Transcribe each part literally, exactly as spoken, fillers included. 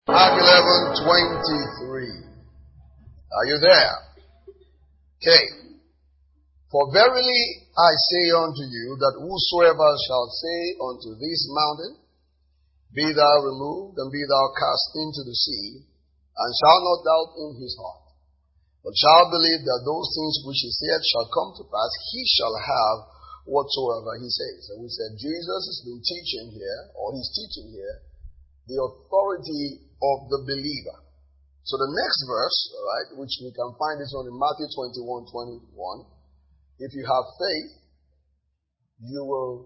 Mark eleven twenty-three. Are you there? Okay. For verily I say unto you that whosoever shall say unto this mountain, Be thou removed, and be thou cast into the sea, and shall not doubt in his heart, but shall believe that those things which he said shall come to pass, he shall have whatsoever he says. And we said Jesus has been teaching here, or he's teaching here, the authority of the believer. So the next verse, all right, which we can find this one in Matthew twenty-one twenty-one. If you have faith, you will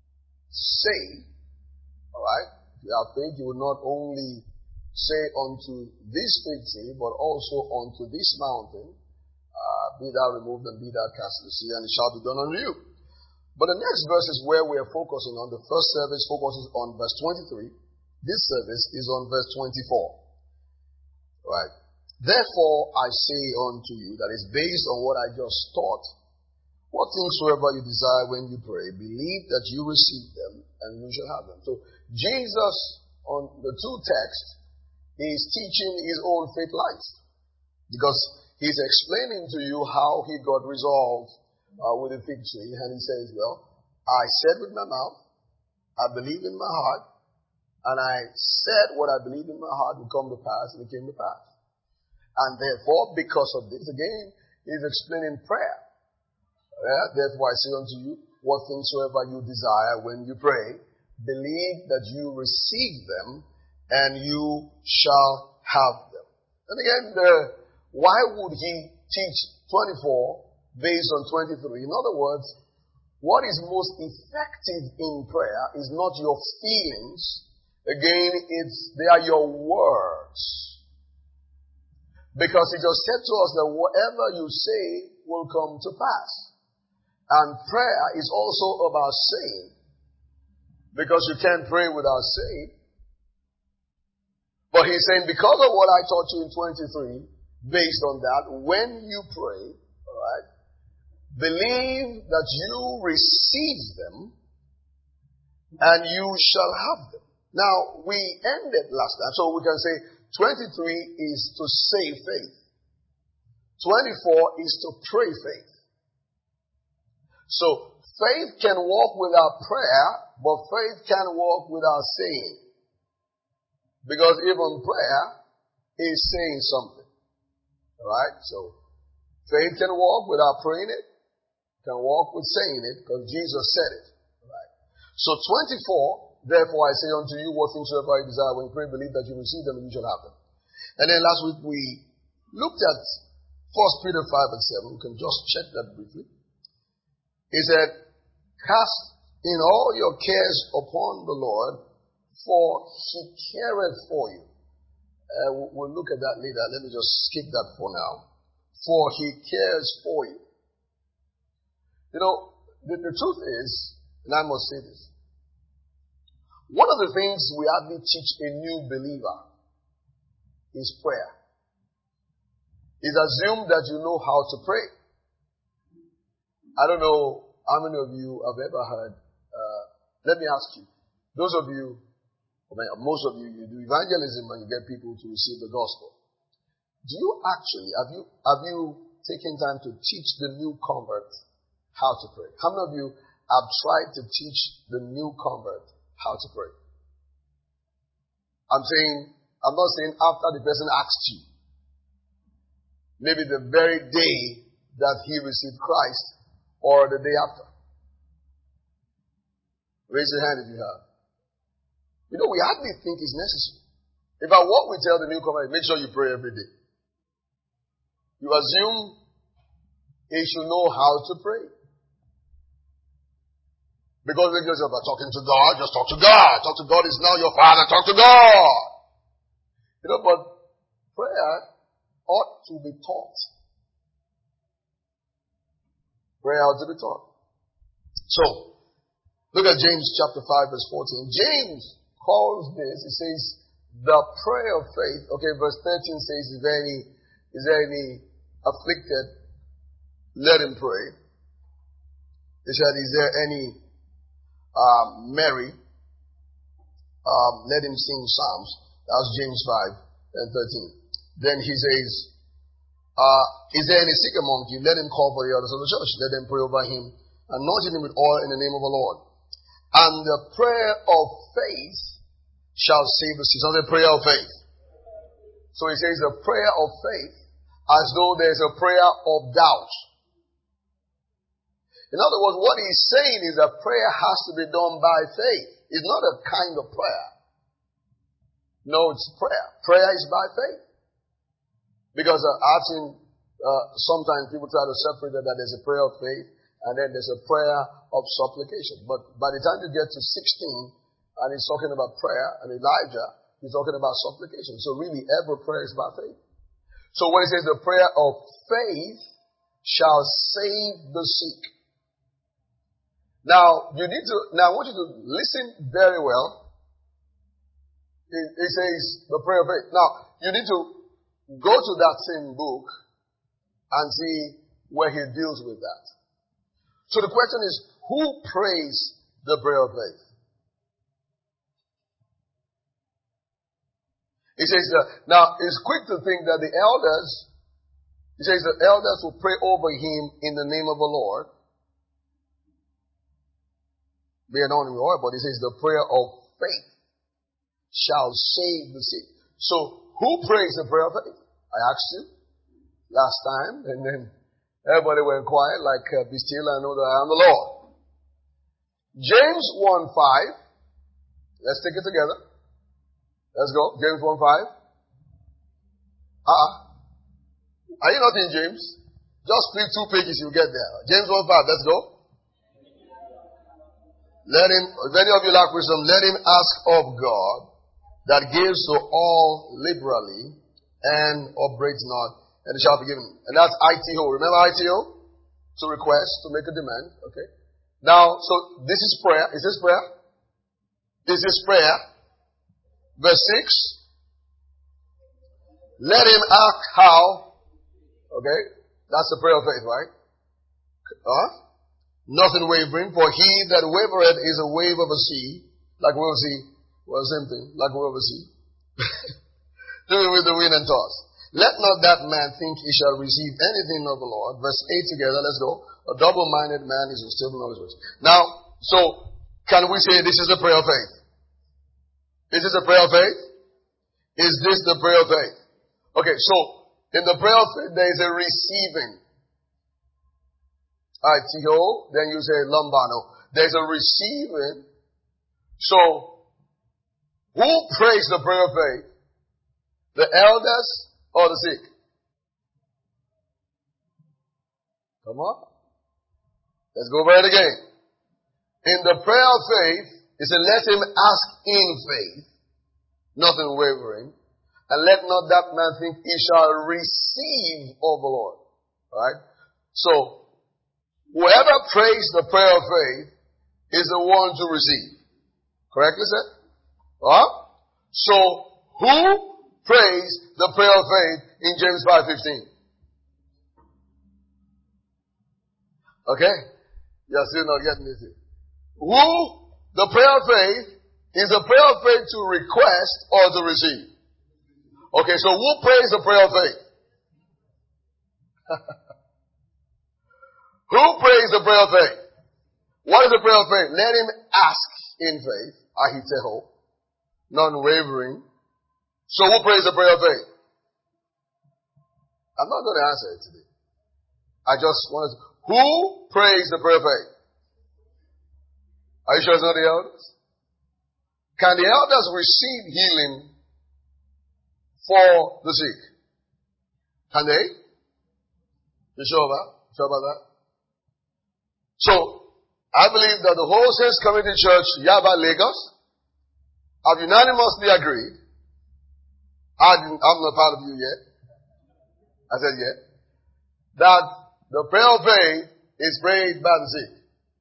say, all right, if you have faith, you will not only say unto this fig tree, but also unto this mountain, uh, be thou removed and be thou cast into the sea, and it shall be done unto you. But the next verse is where we are focusing on. The first service focuses on verse twenty-three. This service is on verse twenty-four. Right. Therefore I say unto you, that is based on what I just taught, what things soever you desire when you pray, believe that you receive them, and you shall have them. So Jesus, on the two texts, is teaching his own faith life, because he's explaining to you how he got resolved uh, with the fig tree, and he says, well, I said with my mouth, I believe in my heart, and I said what I believed in my heart would come to pass, and it came to pass. And therefore, because of this, again, he's explaining prayer. Yeah? Therefore, I say unto you, what things soever you desire when you pray, believe that you receive them, and you shall have them. And again, the, why would he teach twenty-four based on twenty-three? In other words, what is most effective in prayer is not your feelings. Again, it's they are your words. Because he just said to us that whatever you say will come to pass. And prayer is also about saying. Because you can't pray without saying. But he's saying, because of what I taught you in twenty-three, based on that, when you pray, alright, believe that you receive them, and you shall have them. Now, we ended last time, so we can say twenty-three is to say faith. twenty-four is to pray faith. So, faith can walk without prayer, but faith can walk without saying. Because even prayer is saying something. Alright? So, faith can walk without praying it, can walk with saying it, because Jesus said it. Alright? So, twenty-four, therefore I say unto you, what things soever you desire when you pray, believe that you receive them and you shall have them. And then last week we looked at First Peter five and seven. We can just check that briefly. He said, cast in all your cares upon the Lord, for he careth for you. Uh, we'll look at that later. Let me just skip that for now. For he cares for you. You know, the, the truth is, and I must say this, one of the things we hardly teach a new believer is prayer. It's assumed that you know how to pray. I don't know how many of you have ever heard, uh, let me ask you, those of you, I mean, most of you, you do evangelism and you get people to receive the gospel. Do you actually, have you, have you taken time to teach the new convert how to pray? How many of you have tried to teach the new convert how to pray? I'm saying, I'm not saying after the person asked you. Maybe the very day that he received Christ or the day after. Raise your hand if you have. You know, we hardly think it's necessary. In fact, what we tell the newcomer is make sure you pray every day. You assume he should know how to pray. Because we're just about talking to God, just talk to God. Talk to God is now your Father, talk to God. You know, but prayer ought to be taught. Prayer ought to be taught. So, look at James chapter five verse fourteen. James calls this, he says, the prayer of faith. Okay, verse thirteen says, is there any, is there any afflicted? Let him pray. He said, is there any um, merry? Um, let him sing psalms. That's James five and thirteen. Then he says, uh, is there any sick among you? Let him call for the elders of the church. Let them pray over him, anointing him with oil in the name of the Lord. And the prayer of faith shall save the sick. So the prayer of faith. So he says the prayer of faith as though there's a prayer of doubt. In other words, what he's saying is that prayer has to be done by faith. It's not a kind of prayer. No, it's prayer. Prayer is by faith. Because uh, I've seen uh, sometimes people try to separate that, that there's a prayer of faith and then there's a prayer of supplication. But by the time you get to sixteen and he's talking about prayer and Elijah, he's talking about supplication. So really every prayer is by faith. So when he says the prayer of faith shall save the sick. Now, you need to, now I want you to listen very well. It, it says the prayer of faith. Now, you need to go to that same book and see where he deals with that. So the question is, who prays the prayer of faith? He says that, now it's quick to think that the elders, he says the elders will pray over him in the name of the Lord. Be anointed with oil, but he says the prayer of faith shall save the sick. So who prays the prayer of faith? I asked you last time, and then everybody went quiet like, uh, be still and know that I am the Lord. James one five. Let's take it together. Let's go. James one five. Uh-uh. Are you not in James? Just flip two pages, you'll get there. James one five. Let's go. Let him, if any of you lack wisdom, let him ask of God that gives to all liberally and upbraids not, and it shall be given. And that's I T O. Remember I T O? To request, to make a demand. Okay. Now, so this is prayer. Is this prayer? Is this prayer? Verse six. Let him ask how. Okay. That's the prayer of faith, right? Huh? Nothing wavering, for he that wavereth is a wave of a sea, like a wave of a sea. Well, same thing, like a wave of a sea. Doing with the wind and toss. Let not that man think he shall receive anything of the Lord. Verse eight together, let's go. A double-minded man is unstable in all his ways. Now, so, can we say this is the prayer of faith? Is this a prayer of faith? Is this the prayer of faith? Okay, so, in the prayer of faith, there is a receiving. I T O, then you say lambano. There's a receiving. So, who prays the prayer of faith? The elders or the sick? Come on. Let's go over it again. In the prayer of faith, it said, let him ask in faith, nothing wavering, and let not that man think he shall receive of the Lord. Alright? So, whoever prays the prayer of faith is the one to receive. Correctly said? Huh? So, who prays the prayer of faith in James five fifteen? Okay? You're still not getting this. Who, the prayer of faith, is a prayer of faith to request or to receive? Okay, so who prays the prayer of faith? Who prays the prayer of faith? What is the prayer of faith? Let him ask in faith, ahiteho, non-wavering. So who prays the prayer of faith? I'm not going to answer it today. I just want to, who prays the prayer of faith? Are you sure it's not the elders? Can the elders receive healing for the sick? Can they? You sure about? Sure about that? So, I believe that the whole Saints Community Church, Yaba, Lagos, have unanimously agreed. I didn't, I'm not part of you yet. I said yet. That the prayer of faith is prayed by the sick.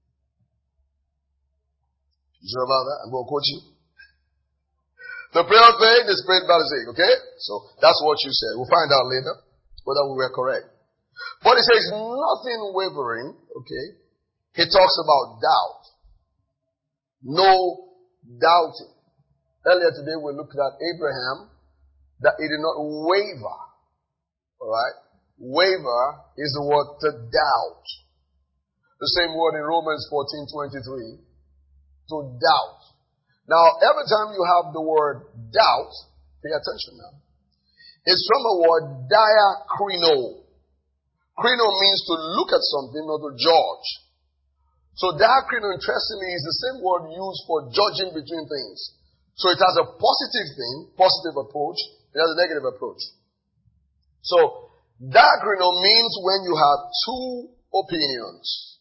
You sure about that? I'm going to quote you. The prayer of faith is prayed by the sick, okay? So, that's what you said. We'll find out later whether we were correct. But it says nothing wavering, okay? He talks about doubt. No doubting. Earlier today we looked at Abraham, that he did not waver. Alright? Waver is the word to doubt. The same word in Romans fourteen twenty-three. To doubt. Now, every time you have the word doubt, pay attention now. It's from a word diakrino. Krino means to look at something or to judge. So diakrino, interestingly, is the same word used for judging between things. So it has a positive thing, positive approach. It has a negative approach. So diakrino means when you have two opinions.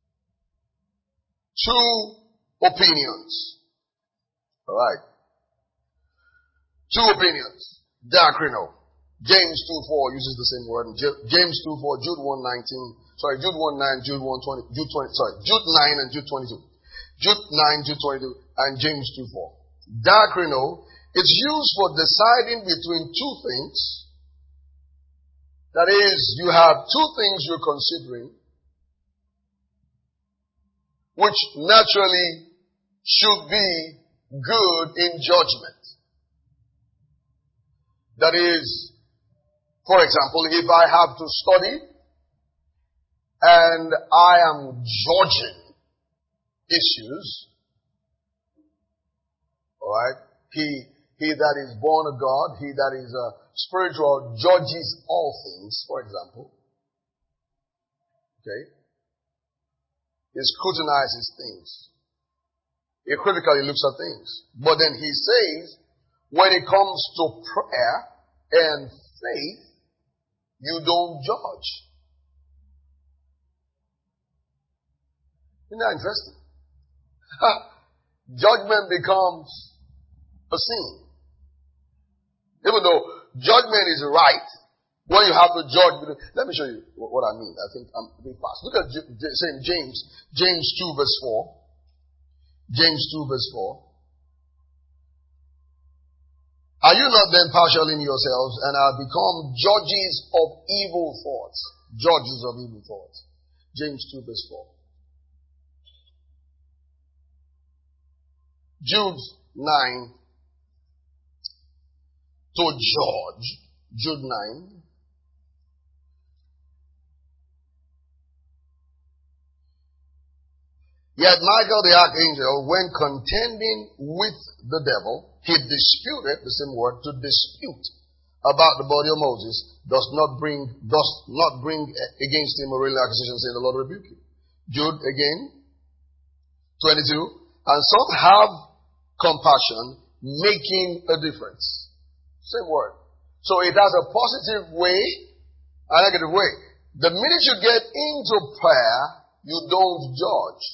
Two opinions. Alright. Two opinions. Diakrino. James two four uses the same word. James two four, Jude one nineteen, sorry, Jude one nine, Jude one twenty, Jude twenty, sorry, Jude nine and Jude twenty-two. Jude nine, Jude twenty-two, and James two four. Diakrino, it's used for deciding between two things. That is, you have two things you're considering, which naturally should be good in judgment. That is, for example, if I have to study and I am judging issues, alright, he, he that is born of God, he that is uh, spiritual, judges all things, for example. Okay? He scrutinizes things. He critically looks at things. But then he says, when it comes to prayer and faith, you don't judge. Isn't that interesting? Judgment becomes a sin. Even though judgment is right, when you have to judge, let me show you what I mean. I think I'm a bit fast. Look at Saint James, James two verse four. James two verse four. Are you not then partial in yourselves and are become judges of evil thoughts? Judges of evil thoughts. James two verse four. Jude nine. To judge. Jude nine. Yet Michael the archangel, when contending with the devil, he disputed, the same word, to dispute about the body of Moses, does not bring, does not bring against him a real accusation, saying the Lord rebuke you. Jude again, twenty-two, and some have compassion, making a difference. Same word. So it has a positive way, a negative way. The minute you get into prayer, you don't judge.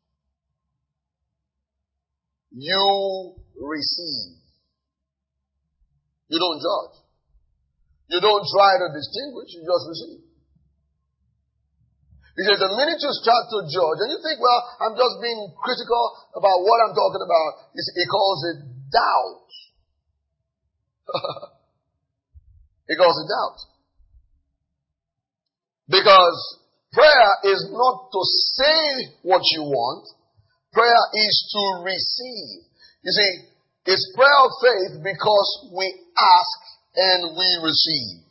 You receive. You don't judge. You don't try to distinguish, you just receive. Because the minute you start to judge, and you think, well, I'm just being critical about what I'm talking about, he calls it doubt. He calls it doubt. Because prayer is not to say what you want. Prayer is to receive. You see, it's prayer of faith because we ask and we receive.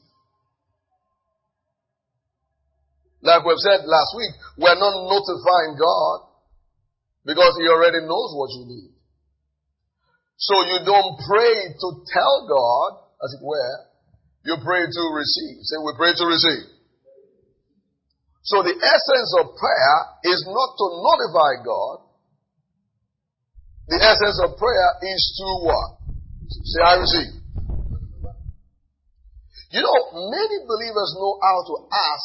Like we've said last week, we're not notifying God because He already knows what you need. So you don't pray to tell God, as it were, you pray to receive. Say, we pray to receive. So the essence of prayer is not to notify God. The essence of prayer is to what? Say, I receive. You know, many believers know how to ask,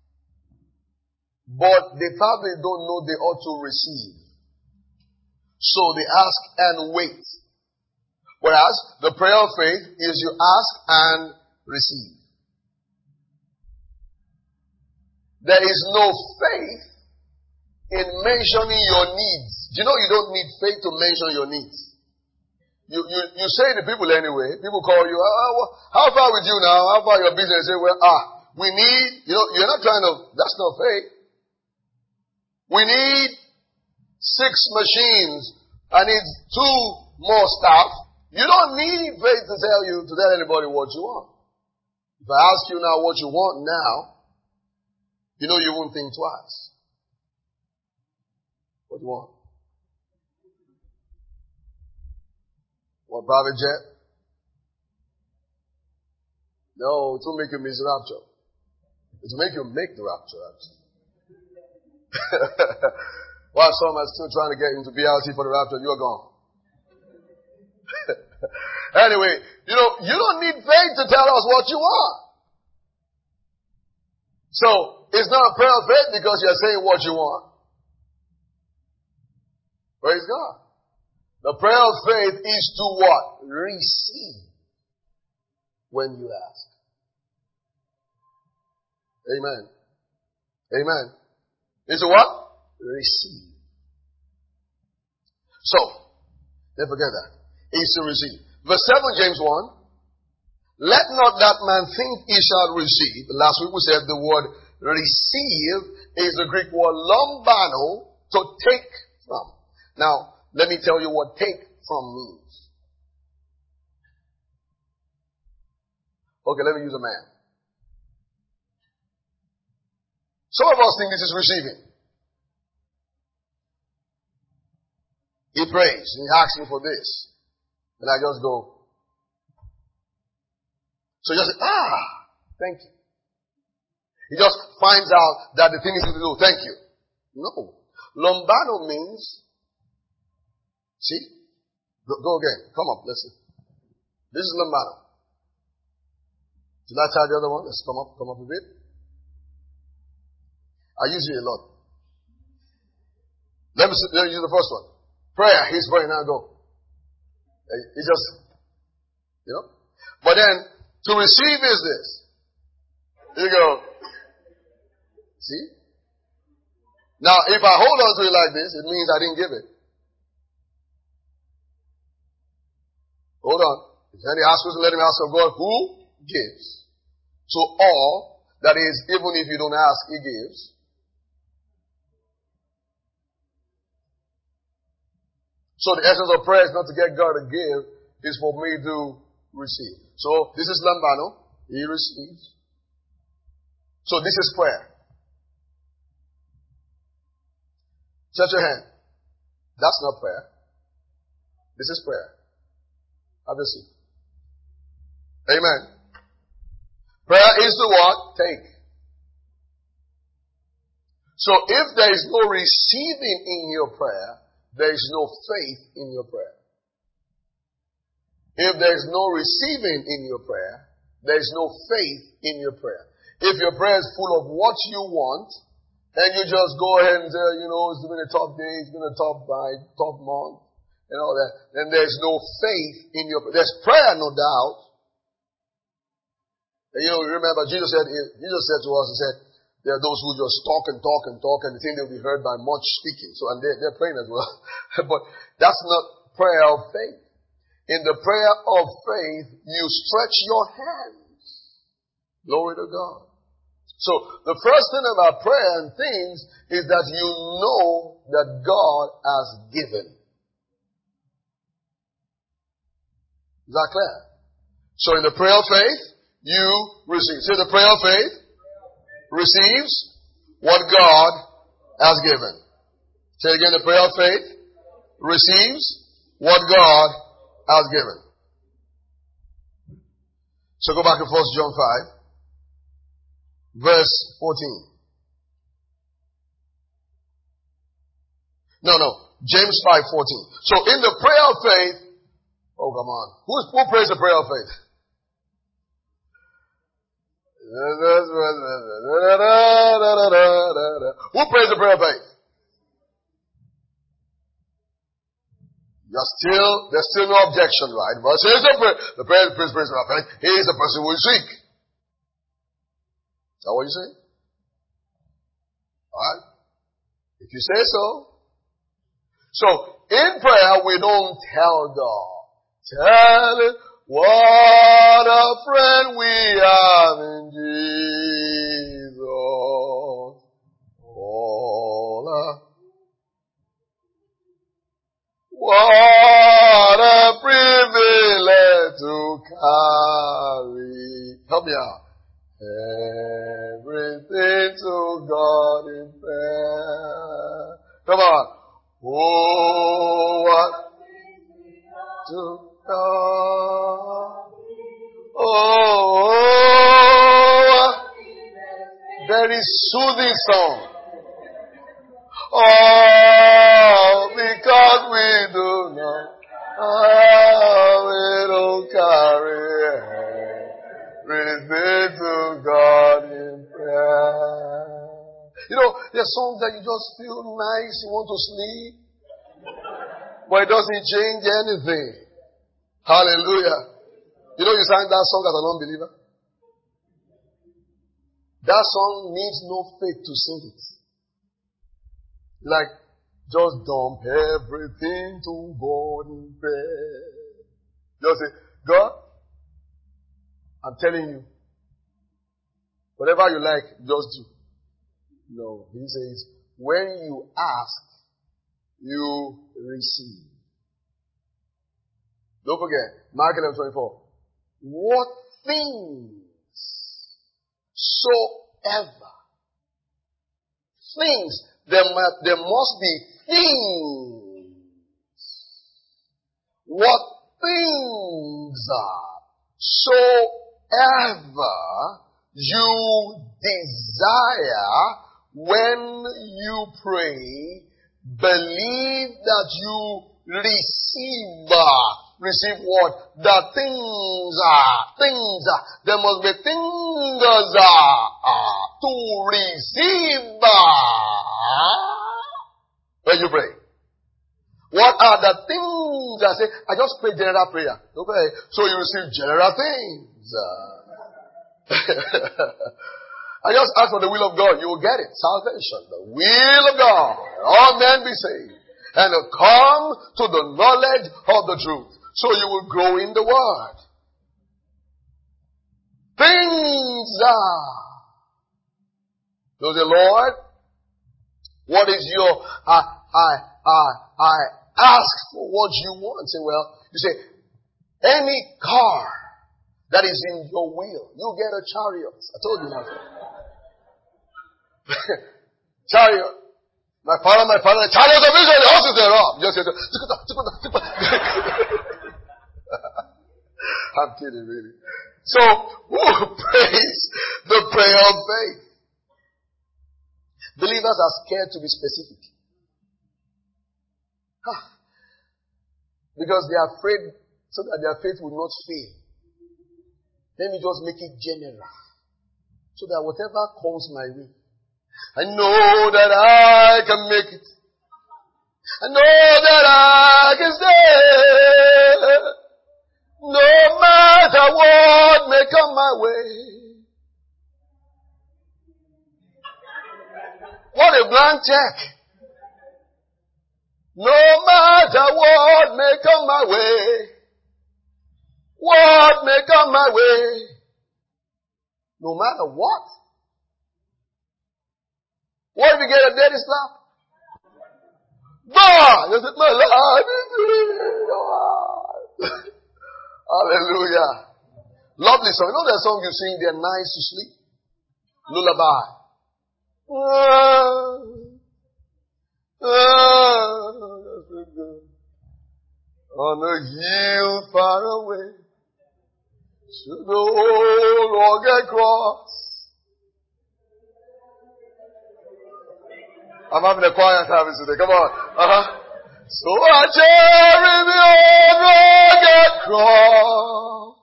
but they probably don't know they ought to receive. So they ask and wait. Whereas the prayer of faith is you ask and receive. There is no faith in mentioning your needs. Do you know you don't need faith to mention your needs? You, you, you say to people anyway, people call you, oh, well, how far with you now? How far your business? Say, well, ah, we need, you know, you're not trying to, that's not faith. We need six machines. I need two more staff. You don't need faith to tell you, to tell anybody what you want. If I ask you now what you want now, you know you won't think twice. What do you want? Want private jet? No, it will make you miss the rapture. It will make you make the rapture, actually. While some are still trying to get into B L T for the rapture, you're gone. Anyway, you know, you don't need faith to tell us what you want. So, it's not a prayer of faith because you're saying what you want. Praise God. The prayer of faith is to what? Receive when you ask. Amen. Amen. It's a what? Receive. So, never forget that. It's to receive. Verse seven, James one. Let not that man think he shall receive. Last week we said the word receive is the Greek word lambano, to take from. Now, let me tell you what take from means. Okay, let me use a man. Some of us think this is receiving. He prays, he asks me for this. And I just go. So he just say, ah, thank you. He just finds out that the thing is to do, thank you. No. Lambano means, see? Go, go again. Come up, listen. This is lambano. Did I try the other one? Let's come up, come up a bit. I use it a lot. Let me, let me use the first one. Prayer. He's praying. Now go. He just, you know. But then, to receive is this. You go. See? Now, if I hold on to it like this, it means I didn't give it. Hold on. If any asks us, let him ask of God who gives. So all, that is, even if you don't ask, he gives. So the essence of prayer is not to get God to give, it's for me to receive. So this is lambano. He receives. So this is prayer. Touch your hand. That's not prayer. This is prayer. Have a seat. Amen. Prayer is the what? Take. So if there is no receiving in your prayer, there is no faith in your prayer. If there is no receiving in your prayer, there is no faith in your prayer. If your prayer is full of what you want, and you just go ahead and say, you know, it's been a tough day, it's been a tough night, tough month, and all that, then there's no faith in your prayer. There's prayer, no doubt. And you know, remember, Jesus said, Jesus said to us, he said, there are those who just talk and talk and talk and think they'll be heard by much speaking. So, and they're, they're praying as well. But that's not prayer of faith. In the prayer of faith, you stretch your hands. Glory to God. So, the first thing about prayer and things is that you know that God has given. Is that clear? So, in the prayer of faith, you receive. Say the prayer of faith receives what God has given. Say again, the prayer of faith receives what God has given. So go back to First John five, verse fourteen. No, no, James five fourteen. So in the prayer of faith, oh come on, who, who prays the prayer of faith? Who prays the prayer of faith? You're still, there's still no objection, right? But here's the prayer, the prayer of faith, he is the person who will seek. Is that what you say? Alright? If you say so. So, in prayer, we don't tell God. Tell it. What a friend we have in Jesus. All a, what a privilege Help me out. Everything to God in prayer. Come on. Oh, what to God. Oh, very soothing song. Oh, because we do not, oh, we don't carry everything to God in prayer. You know, there's songs that you just feel nice, you want to sleep, but it doesn't change anything. Hallelujah. You know you sang that song as an unbeliever? That song needs no faith to sing it. Like, just dump everything to God in prayer. Just say, God, I'm telling you, whatever you like, just do. No, he says, when you ask, you receive. Don't forget, Mark eleven twenty-four. What things soever. Things. There must, there must be things. What things are soever you desire when you pray, believe that you receive. Receive what? The things are. Things are. There must be things are to receive when you pray. What are the things I say? I just pray general prayer. Okay. So you receive general things. I just ask for the will of God. You will get it. Salvation. The will of God. All men be saved. And come to the knowledge of the truth. So you will grow in the word. Things are. So say, Lord, what is your, I, I, I, I ask for what you want. Say, well, you say, any car that is in your will, you get a chariot. I told you that. Chariot. My father, my father, chariot of Israel, the horses thereof. Just say, I'm kidding, really. So, who prays the prayer of faith? Believers are scared to be specific. Huh. Because they are afraid so that their faith will not fail. Let me just make it general. So that whatever comes my way, I know that I can make it. I know that I can stay. No matter what may come my way. What a blank check. No matter what may come my way. What may come my way. No matter what. What if you get a dirty slap? God! You said, my Lord. Hallelujah. Lovely song. You know that song you sing, they're nice to sleep? Lullaby. Ah, ah, that's so good. On a hill far away, to the old rugged cross. I'm having a quiet service today. Come on. Uh-huh. So I carry the old rugged cross.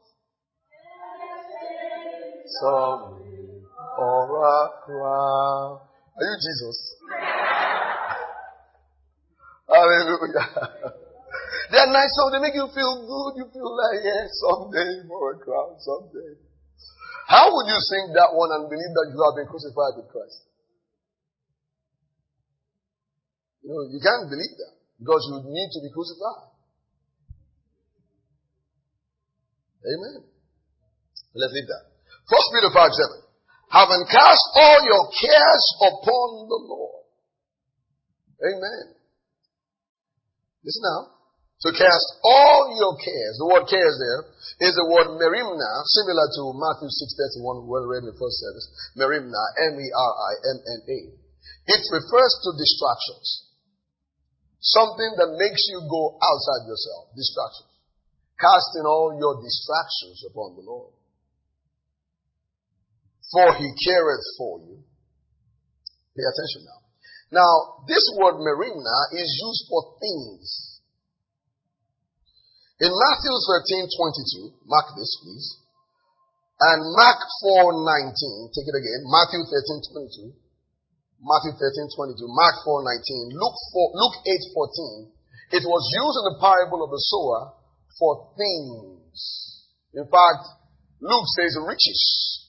Some or a crown. Are you Jesus? Hallelujah. They are nice songs. They make you feel good. You feel like, yeah, someday for a crown, someday. How would you sing that one and believe that you have been crucified with Christ? You know, you can't believe that because you need to be crucified. Amen. Let's leave that. First Peter five seven. Having cast all your cares upon the Lord. Amen. Listen now. To cast all your cares. The word cares there is the word merimna, similar to Matthew six thirty-one, we read in the first service. Merimna, M E R I M N A. It refers to distractions. Something that makes you go outside yourself. Distractions. Casting all your distractions upon the Lord. For he careth for you. Pay attention now. Now, this word merimna is used for things. In Matthew thirteen twenty-two, mark this please, and Mark four nineteen, take it again, Matthew thirteen twenty-two, Matthew thirteen twenty-two, Mark four nineteen, Luke four, Luke eight fourteen, it was used in the parable of the sower for things. In fact, Luke says riches.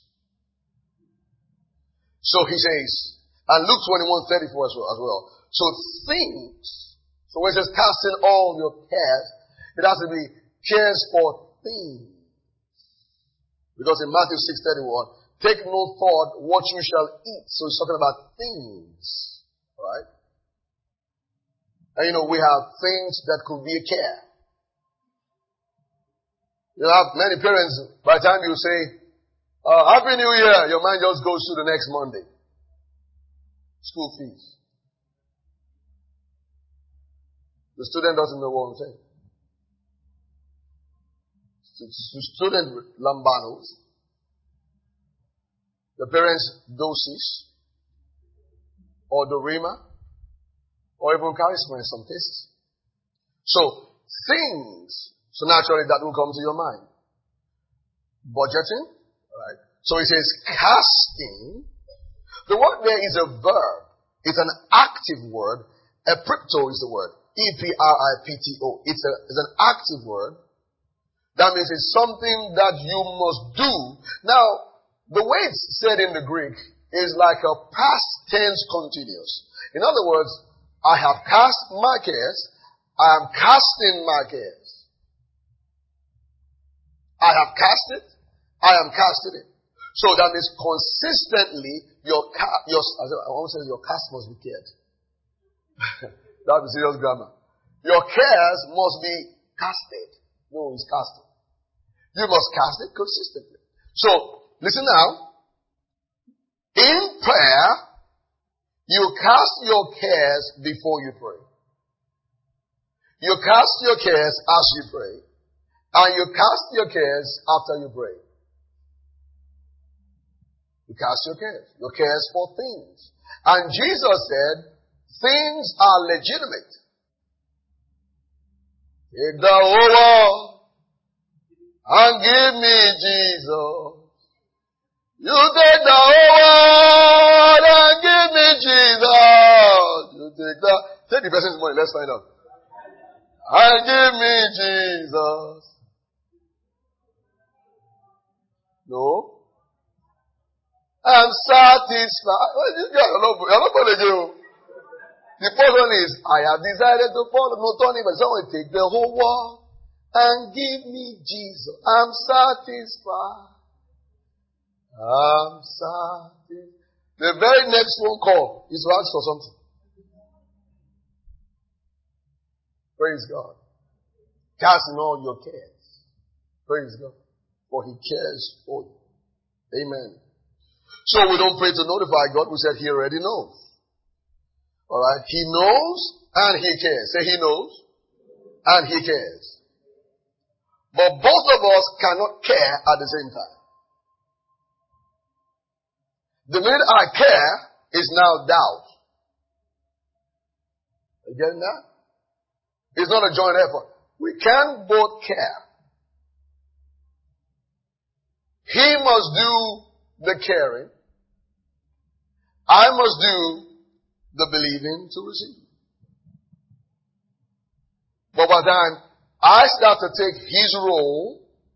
So he says, and Luke twenty-one thirty-four as well, as well. So things. So when it says casting all your cares, it has to be cares for things. Because in Matthew six thirty-one, take no thought what you shall eat. So he's talking about things. Right? And you know, we have things that could be a care. You have many parents, by the time you say, uh, Happy New Year, your mind just goes to the next Monday. School fees. The student doesn't know what I'm saying. Student with lambanos, the parents' doses, or dorima, or even charisma in some cases. So, things, so naturally that will come to your mind. Budgeting, right? So it says casting. The word there is a verb. It's an active word. Epripto is the word. E P R I P T O. It's, a, it's an active word. That means it's something that you must do. Now, the way it's said in the Greek is like a past tense continuous. In other words, I have cast my cares. I am casting my cares. I have cast it. I am casting it. So that means consistently your ca- your I want to say your cast must be cared. That's serious grammar. Your cares must be casted. No, it's casting. You must cast it consistently. So, listen now. In prayer, you cast your cares before you pray. You cast your cares as you pray. And you cast your cares after you pray. You cast your cares. Your cares for things. And Jesus said, things are legitimate. Take the whole world and give me Jesus. You take the whole world and give me Jesus. You take the, take the person's money, let's find out. And give me Jesus. No. I'm satisfied. You're not going to do. The first one is, I have decided to follow. No, Tony, but someone take the whole world and give me Jesus. I'm satisfied. I'm satisfied. The very next phone call is to ask for something. Praise God. Casting all your cares. Praise God. For he cares for you. Amen. So we don't pray to notify God. We said he already knows. Alright. He knows and he cares. Say he knows and he cares. But both of us cannot care at the same time. The minute I care is now doubt. Are you getting that? It's not a joint effort. We can both care. He must do the caring. I must do the believing to receive. But by the time I start to take his role,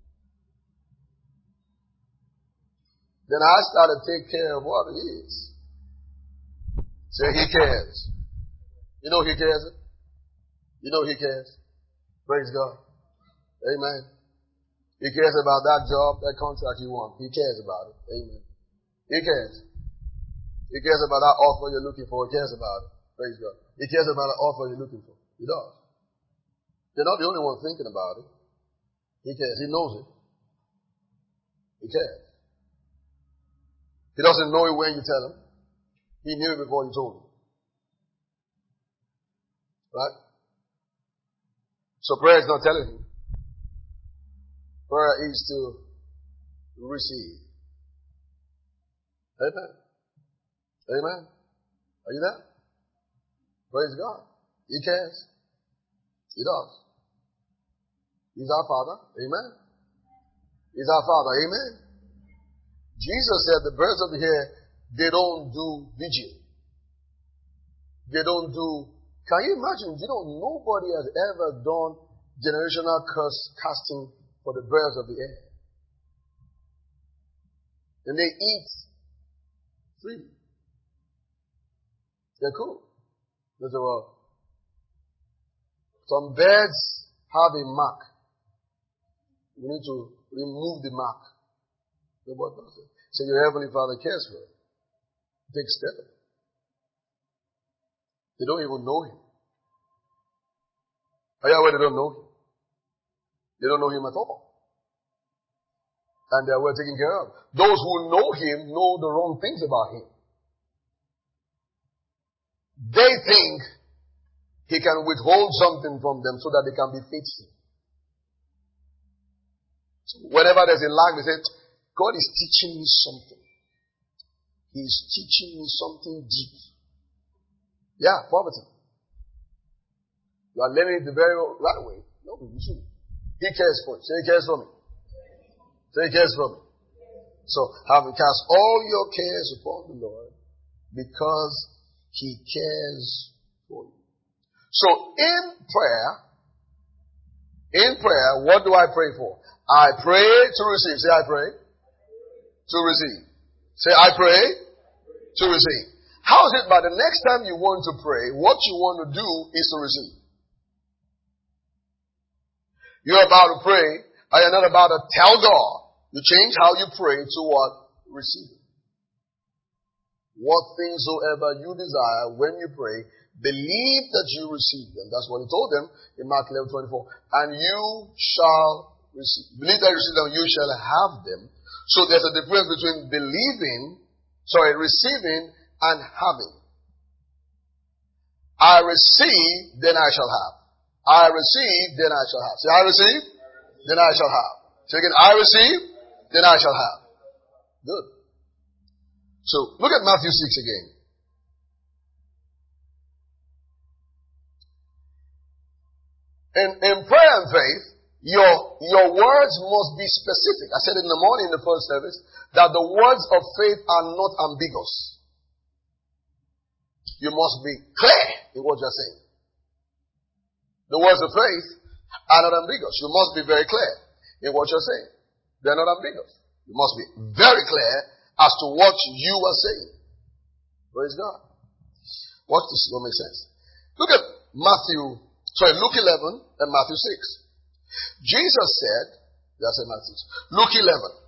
then I start to take care of what he is. Say he cares. You know he cares. You know he cares. Praise God. Amen. He cares about that job, that contract you want. He cares about it. Amen. He cares. He cares about that offer you're looking for. He cares about it. Praise God. He cares about the offer you're looking for. He does. They're not the only one thinking about it. He cares. He knows it. He cares. He doesn't know it when you tell him. He knew it before you told him. Right? So prayer is not telling him. Prayer is to receive. Amen. Amen. Are you there? Praise God. He cares. He does. He's our Father. Amen. He's our Father. Amen. Jesus said the birds of the air, they don't do vigil. They don't do, can you imagine? You know, nobody has ever done generational curse casting for the birds of the air. And they eat freely. They're cool. They say, well, some birds have a mark. We need to remove the mark. Nobody does it. So your Heavenly Father cares for it. Big step. They don't even know Him. Are you aware they don't know Him? They don't know Him at all. And they are well taken care of. Those who know Him know the wrong things about Him. They think He can withhold something from them so that they can be faithful. So whenever there's a lack, they say, God is teaching me something. He is teaching me something deep. Yeah, poverty. You are learning it the very right way. No, you shouldn't. He cares for you. Say He cares for me. Say He cares for me. So, having cast all your cares upon the Lord because He cares for you. So, in prayer, in prayer, what do I pray for? I pray to receive. Say I pray. To receive. Say I pray. To receive. How is it by the next time you want to pray, what you want to do is to receive? You're about to pray, and you're not about to tell God. You change how you pray to what? Receive. What things soever you desire when you pray, believe that you receive them. That's what He told them in Mark eleven twenty-four. And you shall receive. Believe that you receive them, you shall have them. So there's a difference between believing, sorry, receiving and having. I receive, then I shall have. I receive, then I shall have. Say, I receive, then I shall have. Say again, I receive, then I shall have. Good. So, look at Matthew six again. In, in prayer and faith, your, your words must be specific. I said in the morning in the first service that the words of faith are not ambiguous. You must be clear in what you're saying. The words of faith are not ambiguous. You must be very clear in what you're saying. They're not ambiguous. You must be very clear as to what you are saying. Praise God. Watch this, it will make sense. Look at Matthew, sorry, Luke eleven and Matthew six. Jesus said, that's in Matthew six. Luke eleven.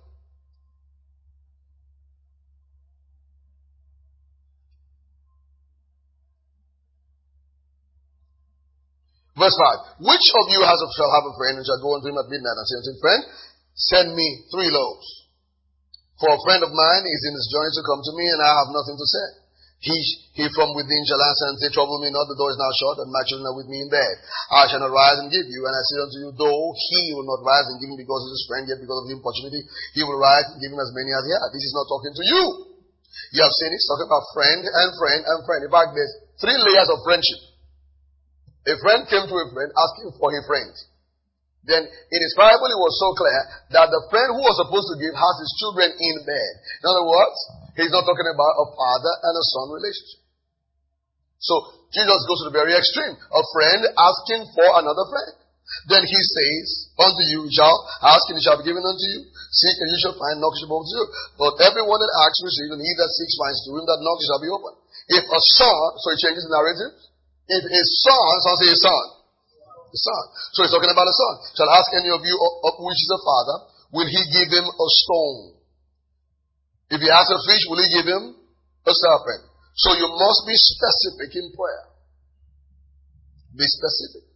Verse five. Which of you has a, shall have a friend and shall go unto him at midnight and say unto him, friend, send me three loaves. For a friend of mine is in his journey to come to me, and I have nothing to send. He, he from within shall answer and say, trouble me not, the door is now shut, and my children are with me in bed. I shall not rise and give you. And I say unto you, though he will not rise and give him because of his friend, yet because of the importunity, he will rise and give him as many as he has. This is not talking to you. You have seen it, it's talking about friend and friend and friend. In fact, there's three layers of friendship. A friend came to a friend asking for a friend. Then in his parable it was so clear that the friend who was supposed to give has his children in bed. In other words, he's not talking about a father and a son relationship. So Jesus goes to the very extreme. A friend asking for another friend. Then he says, unto you you shall ask and it shall be given unto you. Seek and you shall find, knock and it shall be opened to you. But everyone that asks receives, and he that seeks finds, to him that knocks it shall be opened. If a son, so he changes the narrative. If a son, so say a son. The son. So he's talking about a son. Shall ask any of you of which is a father, will he give him a stone? If he asks a fish, will he give him a serpent? So you must be specific in prayer. Be specific.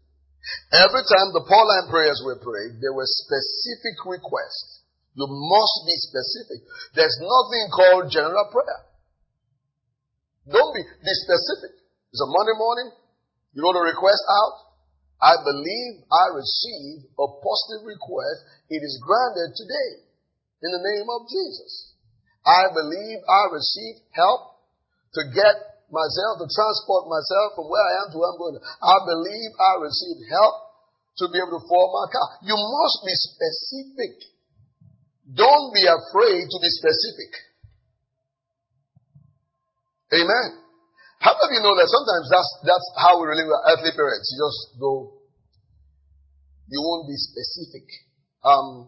Every time the Pauline prayers were prayed, there were specific requests. You must be specific. There's nothing called general prayer. Don't be, be specific. It's a Monday morning. You know the request out. I believe I received a positive request. It is granted today in the name of Jesus. I believe I received help to get myself, to transport myself from where I am to where I'm going. I believe I received help to be able to form my car. You must be specific. Don't be afraid to be specific. Amen. How many of you know that sometimes that's, that's how we relate with our earthly parents? You just go, you won't be specific. Um,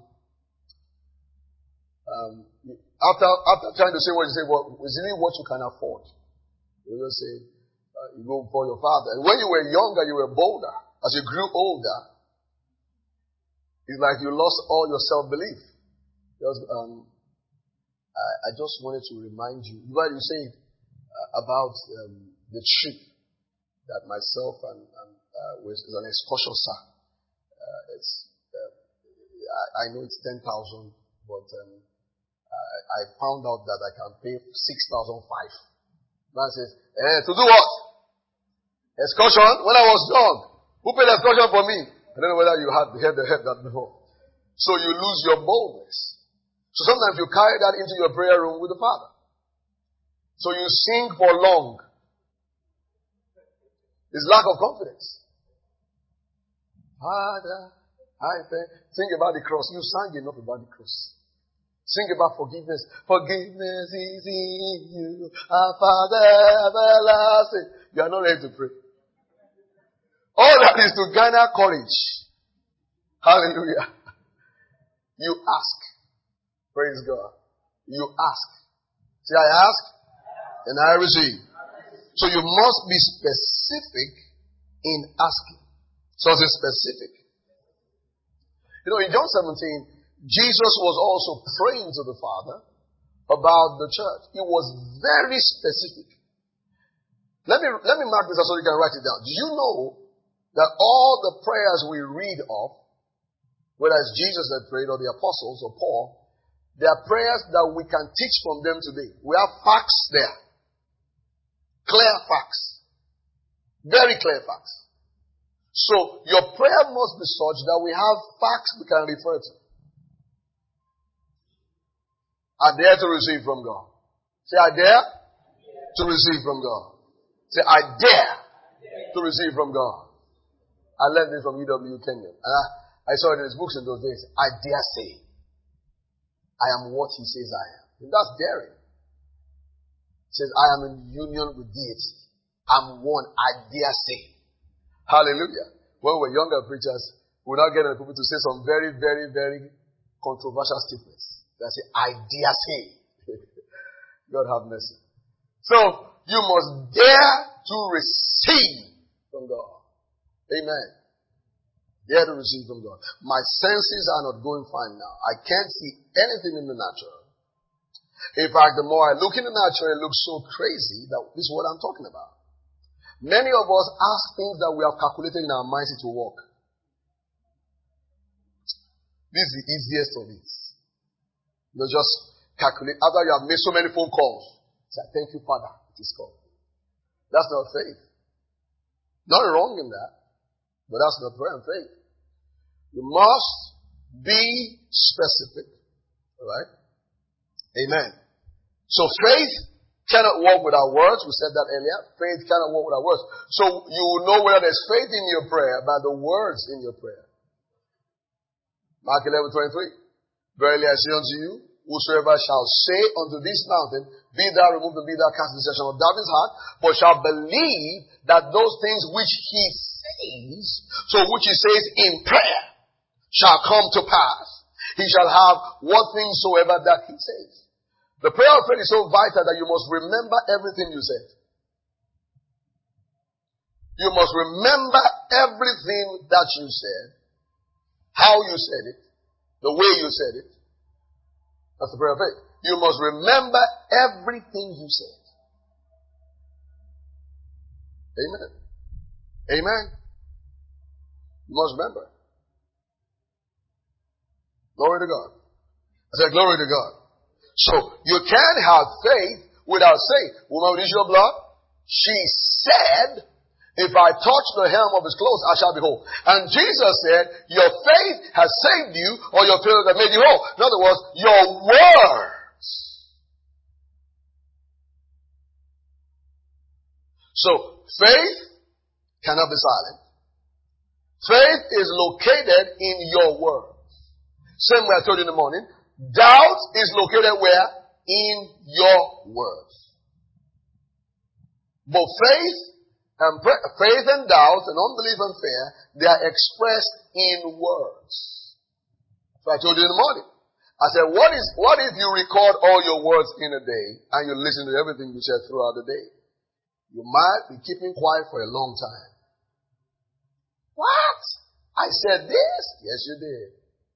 um, after, after trying to say what you say, well, is it what you can afford? You just say, uh, you go for your father. And when you were younger, you were bolder. As you grew older, it's like you lost all your self-belief. Because, um, I, I just wanted to remind you, what you said uh, about um, the trip that myself and, and uh, was an excursion, sir. Uh, it's, uh, I, I know it's ten thousand, but um, I, I found out that I can pay six thousand five. Man says, eh, to do what? Excursion? When I was young, who paid the excursion for me? I don't know whether you had heard, heard that before. So you lose your boldness. So sometimes you carry that into your prayer room with the Father. So you sing for long. It's lack of confidence. Father, I thank. Think about the cross. You sang enough about the cross. Sing about forgiveness. Forgiveness is in you, our Father everlasting. You are not ready to pray. All that is to garner courage. Hallelujah. You ask. Praise God. You ask. See, I ask and I receive. So you must be specific in asking. So it's specific. You know, in John seventeen, Jesus was also praying to the Father about the church. He was very specific. Let me, let me mark this so you can write it down. Do you know that all the prayers we read of, whether it's Jesus that prayed or the apostles or Paul, they are prayers that we can teach from them today. We have facts there. Clear facts. Very clear facts. So your prayer must be such that we have facts we can refer to. I dare to receive from God. Say, I dare to receive from God. Say, I dare to receive from God. I learned this from E W Kenyon. And I, I saw it in his books in those days. I dare say. I am what he says I am. And that's daring. He says, I am in union with deity. I'm one. I dare say. Hallelujah. When we were younger preachers, we would not get people to say some very, very, very controversial statements. They say, I dare say. God have mercy. So, you must dare to receive from God. Amen. Dare to receive from God. My senses are not going fine now. I can't see anything in the natural. In fact, the more I look in the natural, it looks so crazy that this is what I'm talking about. Many of us ask things that we have calculated in our minds to work. This is the easiest of it. You just calculate. After you have made so many phone calls, say, thank you, Father. It is called. That's not faith. Nothing wrong in that. But that's not prayer and faith. You must be specific. Alright? Amen. So faith cannot walk without words. We said that earlier. Faith cannot walk without words. So you will know whether there's faith in your prayer by the words in your prayer. Mark eleven twenty-three. Verily I say unto you, whosoever shall say unto this mountain, be thou removed and be thou cast into the section of darkness heart, but shall believe that those things which he says, so which he says in prayer, shall come to pass. He shall have what things soever that he says. The prayer of faith is so vital that you must remember everything you said. You must remember everything that you said, how you said it, the way you said it. That's the prayer of faith. You must remember everything you said. Amen. Amen. You must remember. Glory to God. I said, glory to God. So, you can't have faith without saying, woman with the issue of blood, she said, if I touch the hem of his clothes, I shall be whole. And Jesus said, your faith has saved you, or your faith has made you whole. In other words, your words. So, faith cannot be silent. Faith is located in your words. Same way I told you in the morning. Doubt is located where? In your words. Both faith and pre- faith and doubt and unbelief and fear, they are expressed in words. So I told you in the morning. I said, what is, what if you record all your words in a day and you listen to everything you said throughout the day? You might be keeping quiet for a long time. What? I said this? Yes, you did.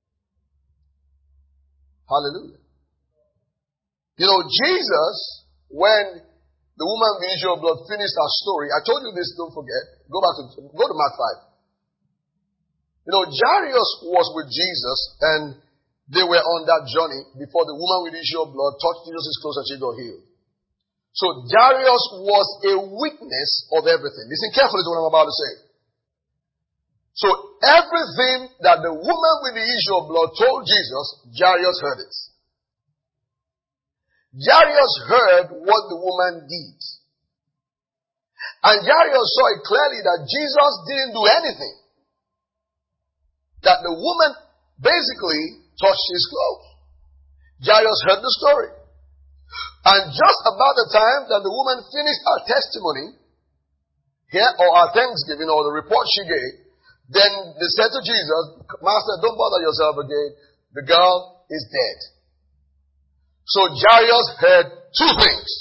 Hallelujah. You know, Jesus, when the woman with the issue of blood finished her story, I told you this, don't forget. Go back to, go to Mark five. You know, Jairus was with Jesus and they were on that journey before the woman with the issue of blood touched Jesus' clothes and she got healed. So Jairus was a witness of everything. Listen carefully to what I'm about to say. So everything that the woman with the issue of blood told Jesus, Jairus heard it. Jairus heard what the woman did. And Jairus saw it clearly that Jesus didn't do anything. That the woman basically touched his clothes. Jairus heard the story. And just about the time that the woman finished her testimony, here, or her thanksgiving, or the report she gave, then they said to Jesus, Master, don't bother yourself again. The girl is dead. So Jairus heard two things.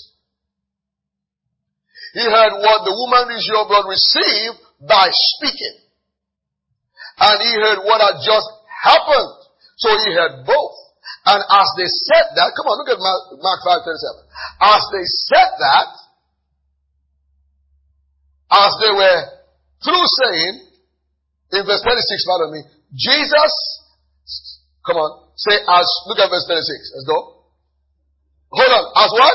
He heard what the woman with the issue of blood received by speaking. And he heard what had just happened. So he heard both. And as they said that, come on, look at Mark five thirty-seven. As they said that, as they were through saying, in verse thirty-six, pardon me, Jesus, come on, say as, look at verse thirty-six, let's go. Hold on, as what?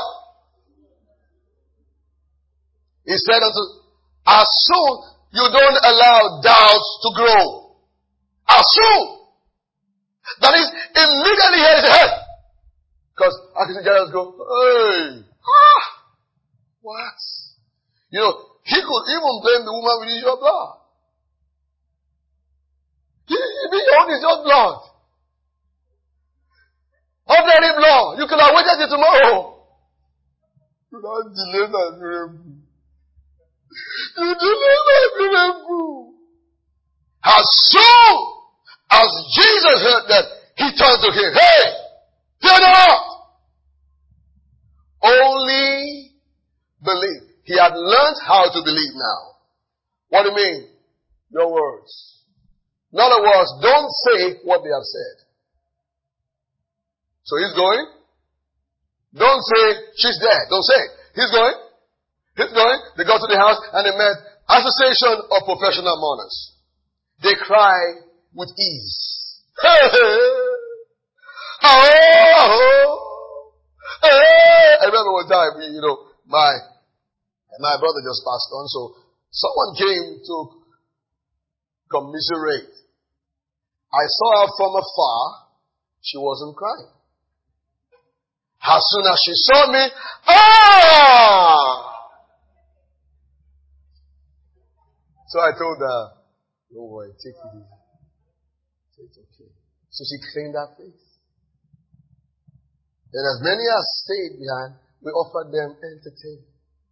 He said unto, as soon you don't allow doubts to grow. As soon. That is, immediately he hit his head. Because I can see Jairus go, hey, ah, what? You know, he could even blame the woman with the issue of blood. He, he owned his own blood. Ordinary blood. You could have waited till tomorrow. You don't delay my miracle. You delay my miracle. As soon as Jesus heard that, he turned to him. Hey! Fear not! Only believe. He had learned how to believe now. What do you mean? Your words. In other words, don't say what they have said. So he's going. Don't say, she's dead. Don't say it. He's going. He's going. They go to the house and they met Association of Professional Mourners. They cry with ease. Hey, I remember one time, you know, my, my brother just passed on, so someone came to commiserate. I saw her from afar. She wasn't crying. As soon as she saw me, ah! So I told her, don't worry, take it easy. It's okay. So she cleaned her face. And as many as stayed behind, we offered them entertainment.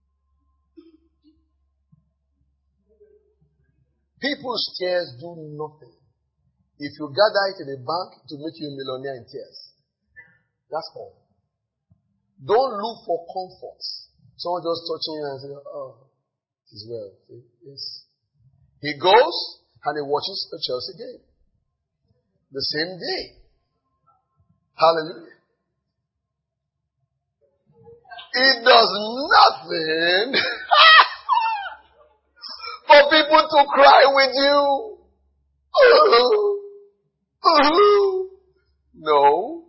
People's tears do nothing. If you gather it in a bank, to make you a millionaire in tears. That's all. Don't look for comforts. Someone just touching you and say, oh, it is well. See? Yes. He goes and he watches the Chelsea game. The same day. Hallelujah. It does nothing for people to cry with you. No.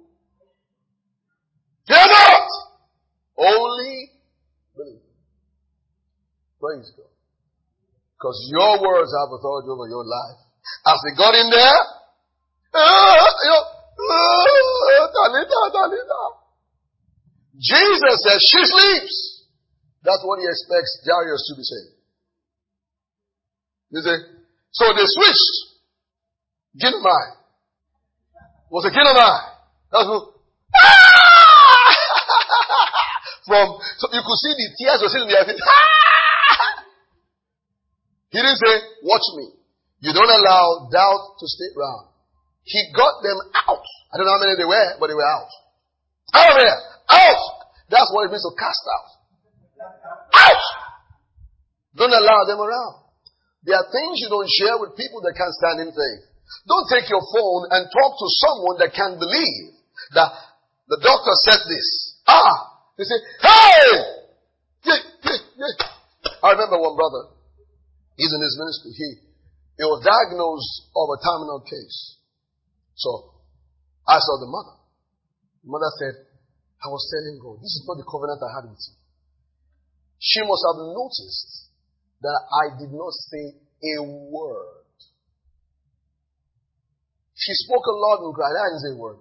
Fear not. Only believe. Praise God. Because your words have authority over your life. As they got in there, uh, you know, uh, Talita, Talita. Jesus says she sleeps. That's what he expects Jairus to be saying. You see? So they switched. Ginomai. Was a Ginomai. That's what. From, so you could see the tears were sitting in their face. He didn't say, watch me. You don't allow doubt to stay around. He got them out. I don't know how many they were, but they were out. Out of here. Out. That's what it means to cast out. Out. Don't allow them around. There are things you don't share with people that can't stand in faith. Don't take your phone and talk to someone that can't believe that the doctor said this. Ah. They say, hey! Yeah, yeah, yeah. I remember one brother. He's in his ministry. He, he was diagnosed of a terminal case. So, I saw the mother. The mother said, I was telling God, this is not the covenant I had with you. She must have noticed that I did not say a word. She spoke a lot and cried. I didn't say a word.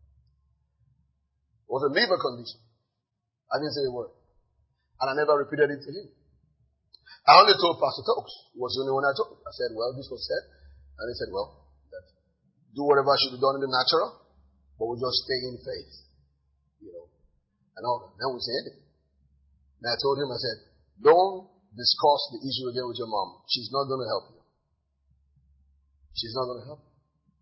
It was a liver condition. I didn't say a word. And I never repeated it to him. I only told Pastor Tokes. He was the only one I told. I said, well, this was said. And he said, well, that do whatever should be done in the natural, but we'll just stay in faith. You know, and all that. Then we say anything. And I told him, I said, don't discuss the issue again with your mom. She's not going to help you. She's not going to help you.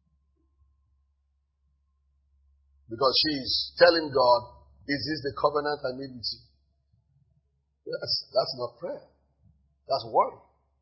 Because she's telling God, is this the covenant I made with you? That's, that's not prayer. That's worry.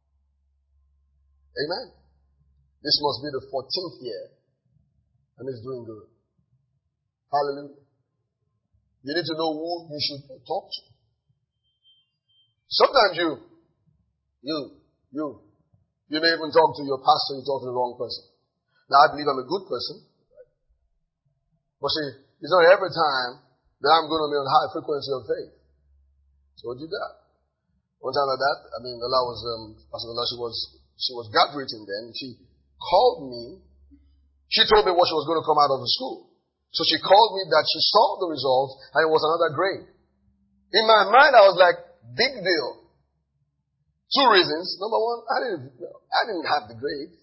Amen. This must be the fourteenth year. And it's doing good. Hallelujah. You need to know who you should talk to. Sometimes you, you, you, you may even talk to your pastor, you talk to the wrong person. Now I believe I'm a good person. But see, it's not every time that I'm going to be on high frequency of faith. So do that. One time like that, I mean, Allah was, um, Pastor Allah, she was, she was graduating then. She called me. She told me what she was going to come out of the school. So she called me that she saw the results and it was another grade. In my mind, I was like, big deal. Two reasons. Number one, I didn't, I didn't have the grade.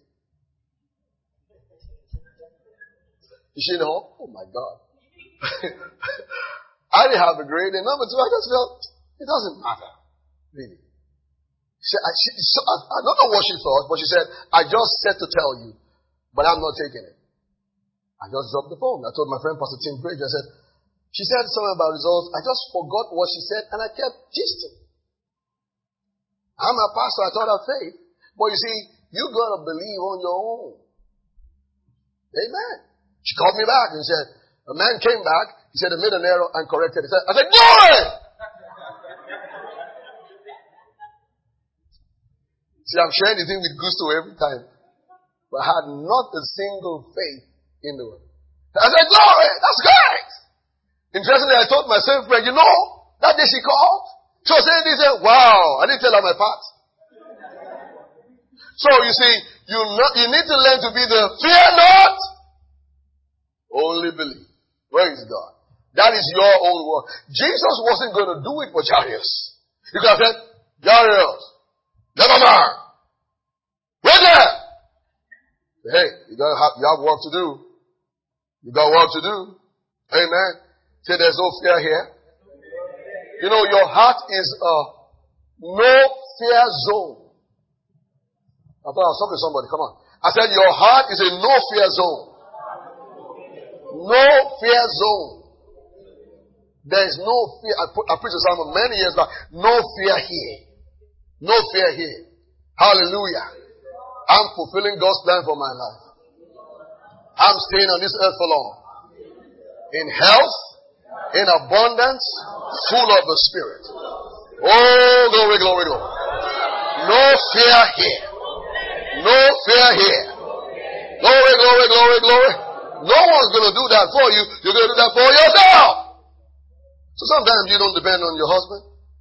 You see, no? Oh my God. I didn't have the grade. And number two, I just felt, it doesn't matter. Really. She, I, she, so, I, I don't know what she thought, but she said, I just said to tell you, but I'm not taking it. I just dropped the phone. I told my friend, Pastor Tim Bridge, I said, she said something about results. I just forgot what she said, and I kept gisting. I'm a pastor. I taught her faith. But you see, you got to believe on your own. Amen. She called me back and said, a man came back. He said, I made an error and corrected it. I said, do it! See, I'm sharing the thing with gusto every time. But I had not a single faith in the world. I said, glory, that's great. Interestingly, I told my same friend, you know, that day she called. She was saying this, wow, I didn't tell her my part. So you see, you, not, you need to learn to be the fear not, only believe. Praise God. That is your own work. Jesus wasn't going to do it for Jairus. You could have said, Jairus, never mind. Right there. Hey, you gotta have, you have work to do. You got work to do. Amen. Say there's no fear here. You know, your heart is a no fear zone. I thought I was talking to somebody. Come on. I said your heart is a no fear zone. No fear zone. There is no fear. I, put, I preached a sermon many years back. No fear here. No fear here. Hallelujah. I'm fulfilling God's plan for my life. I'm staying on this earth for long. In health, in abundance, full of the Spirit. Oh, glory, glory, glory. No fear here. No fear here. Glory, glory, glory, glory. No one's going to do that for you. You're going to do that for yourself. So sometimes you don't depend on your husband.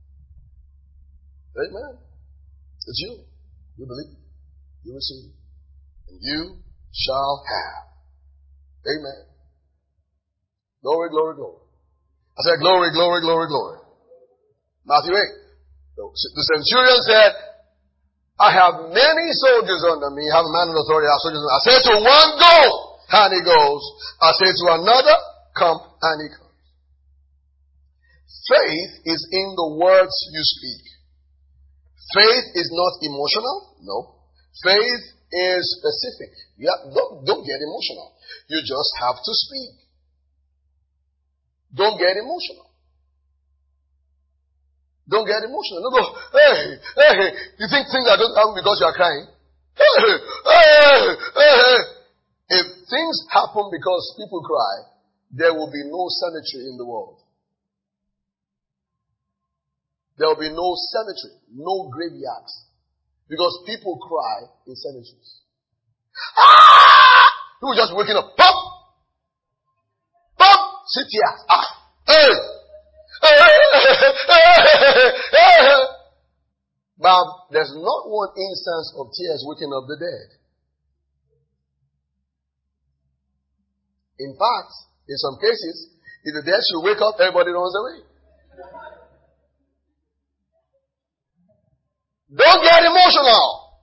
Amen. It's you. You believe. You receive. And you shall have. Amen. Glory, glory, glory. I said glory, glory, glory, glory. Matthew eight. The centurion said, I have many soldiers under me. I have a man of authority. I have soldiers under me. I say to one, go, and he goes. I say to another, come, and he comes. Faith is in the words you speak. Faith is not emotional. No. Faith is specific. Yeah, don't, don't get emotional. You just have to speak. Don't get emotional. Don't get emotional. Don't go, hey, hey, you think things are don't happen because you are crying? Hey, hey, hey. If things happen because people cry, there will be no cemetery in the world. There will be no cemetery, no graveyards. Because people cry in cemeteries. Ah! People just waking up. Pop! Pop! Sit here. Ah! Hey! But there's not one instance of tears waking up the dead. In fact, in some cases, if the dead should wake up, everybody runs away. Don't get emotional.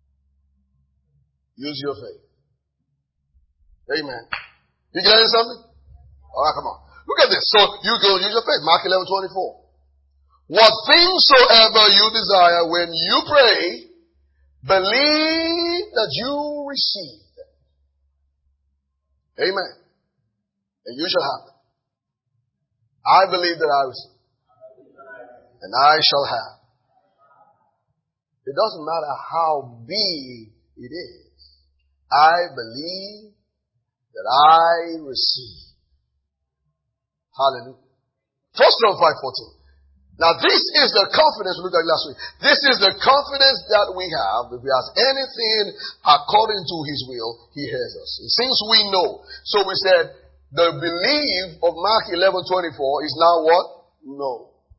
Use your faith. Amen. You getting something? All right, come on. Look at this. So you go use your faith. Mark eleven twenty-four. What things soever you desire when you pray, believe that you receive them. Amen. And you shall have them. I believe that I receive. And I shall have. It doesn't matter how big it is. I believe that I receive. Hallelujah. First John five fourteen. Now this is the confidence, we looked at it last week. This is the confidence that we have. If we ask anything according to His will, He hears us. And since we know, so we said, the belief of Mark eleven twenty-four is now what? No.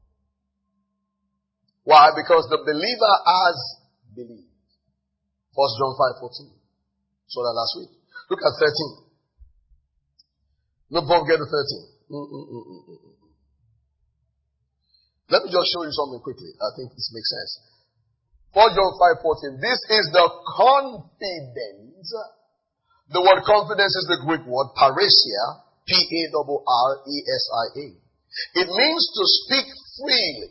Why? Because the believer has believed. First John five fourteen. So that last week. Look at thirteen. No, both get to thirteen. Mm-mm-mm-mm-mm. Let me just show you something quickly. I think this makes sense. First John five fourteen. This is the confidence. The word confidence is the Greek word paresia. P A R R E S I A. It means to speak freely.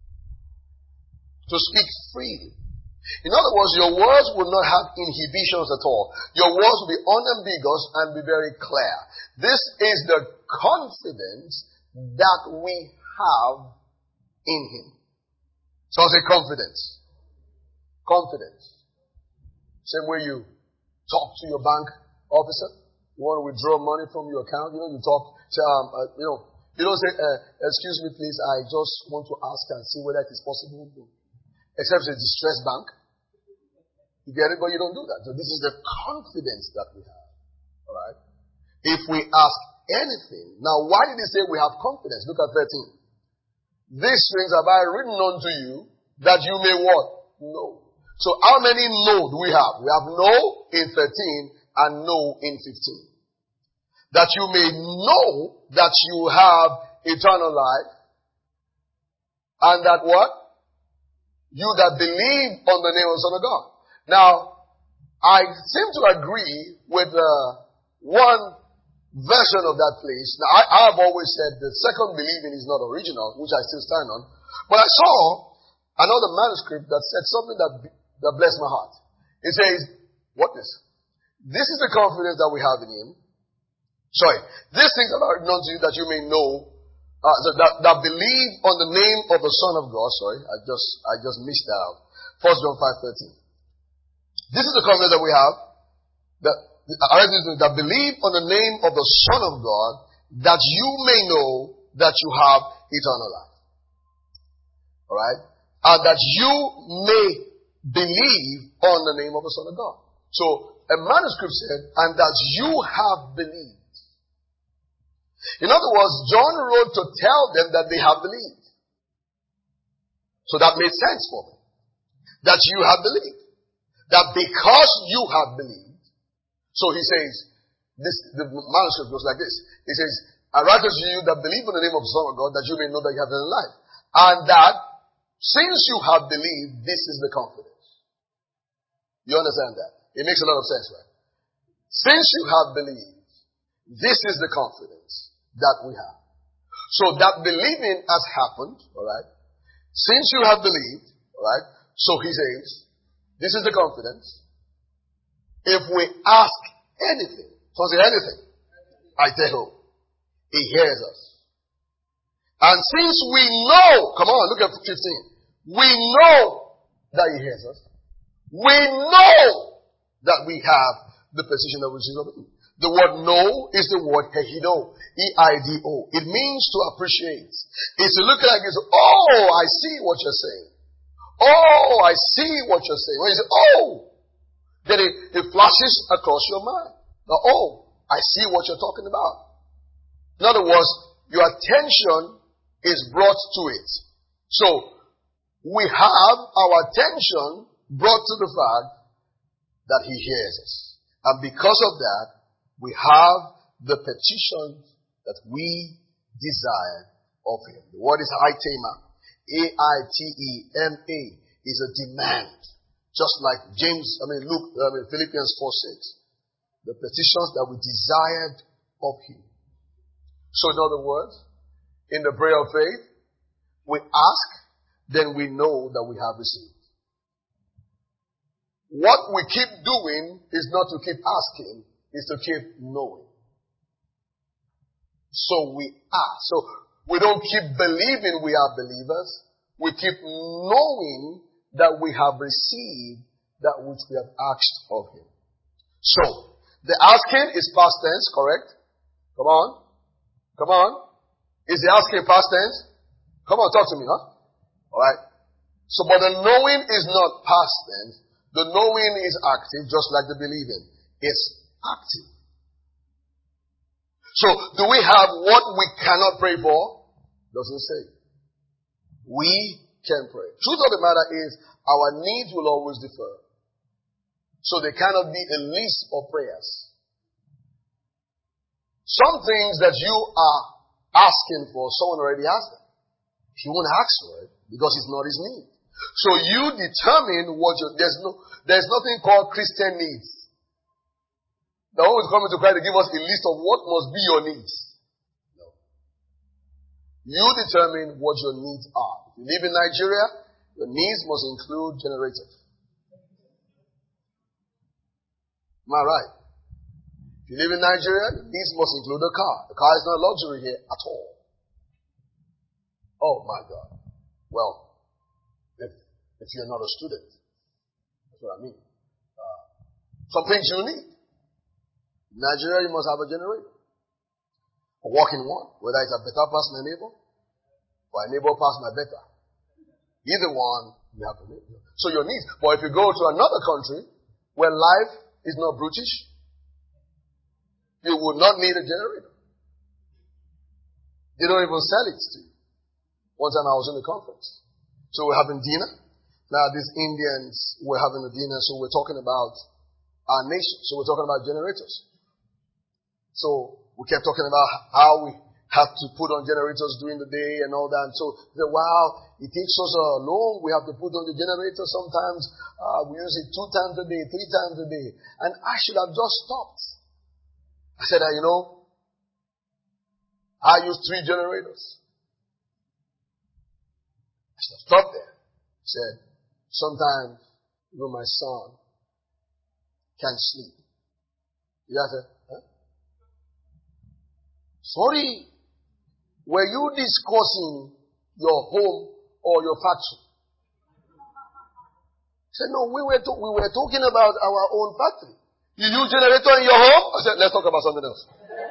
To speak freely. In other words, your words will not have inhibitions at all. Your words will be unambiguous and be very clear. This is the confidence that we have in Him. So I say confidence. Confidence. Same way you talk to your bank officer. You want to withdraw money from your account. You know, you talk, say, um, uh, you know, you don't say, uh, excuse me please, I just want to ask and see whether it is possible. Except it's a distressed bank. You get it? But you don't do that. So this is the confidence that we have. Alright? If we ask anything. Now, why did he say we have confidence? Look at thirteen. These things have I written unto you that you may what? Know. So how many know do we have? We have know in thirteen and know in fifteen. That you may know that you have eternal life. And that what? You that believe on the name of the Son of God. Now, I seem to agree with uh, one version of that place. Now, I, I've always said the second believing is not original, which I still stand on. But I saw another manuscript that said something that, that blessed my heart. It says, what is? This is the confidence that we have in Him. Sorry. These things are known to you that you may know, uh, that, that believe on the name of the Son of God. Sorry, I just, I just missed that out. First John five thirteen. This is the confidence that we have. That, that believe on the name of the Son of God, that you may know that you have eternal life. Alright? And that you may believe on the name of the Son of God. So, a manuscript said, and that you have believed. In other words, John wrote to tell them that they have believed. So that made sense for me. That you have believed. That because you have believed. So he says, this, the manuscript goes like this. He says, I write unto you that believe in the name of the Son of God, that you may know that you have eternal life. And that since you have believed, this is the confidence. You understand that? It makes a lot of sense, right? Since you have believed, this is the confidence that we have. So that believing has happened, alright? Since you have believed, alright? So he says, this is the confidence. If we ask anything, so say anything, I tell you, he hears us. And since we know, come on, look at fifteen. We know that he hears us. We know that we have the position that we receive of him. The word know is the word heido. E I D O. It means to appreciate. It's to look like this. Oh, I see what you're saying. Oh, I see what you're saying. When you say, oh, then it, it flashes across your mind. Now, oh, I see what you're talking about. In other words, your attention is brought to it. So, we have our attention brought to the fact that he hears us. And because of that, we have the petitions that we desire of him. The word is aitema. A I T E M A is a demand. Just like James, I mean Luke, I mean Philippians four six. The petitions that we desired of him. So in other words, in the prayer of faith, we ask, then we know that we have received. What we keep doing is not to keep asking, is to keep knowing. So we ask. So we don't keep believing we are believers. We keep knowing that we have received that which we have asked of him. So, the asking is past tense, correct? Come on. Come on. Is the asking past tense? Come on, talk to me, huh? Alright. So, but the knowing is not past tense. The knowing is active, just like the believing. It's active. So, do we have what we cannot pray for? Doesn't say. We can pray. Truth of the matter is, our needs will always differ. So there cannot be a list of prayers. Some things that you are asking for, someone already has them. He won't ask for it because it's not his need. So you determine what your, there's no, there's nothing called Christian needs. They're always coming to Christ to give us a list of what must be your needs. No. You determine what your needs are. If you live in Nigeria, your needs must include generators. Am I right? If you live in Nigeria, your needs must include a car. The car is not a luxury here at all. Oh my God. Well, if, if you're not a student, that's what I mean. Uh, some things you need. In Nigeria, you must have a generator. A walking one, whether it's a better past my neighbor, or a neighbor past my better. Either one, you have to make. So your needs. But if you go to another country where life is not brutish, you would not need a generator. They don't even sell it to you. One time I was in a conference. So we're having dinner. Now these Indians were having a dinner, so we're talking about our nation. So we're talking about generators. So we kept talking about how we have to put on generators during the day and all that. And so they said, wow, it takes us uh, long. We have to put on the generator. Sometimes uh, we use it two times a day, three times a day. And I should have just stopped. I said, uh, you know, I use three generators. I should have stopped there. He said, sometimes, you know, my son can't sleep. Yeah, I said, huh? Sorry, were you discussing your home or your factory? He said, no, we were, to- we were talking about our own factory. You use generator in your home? I said, let's talk about something else.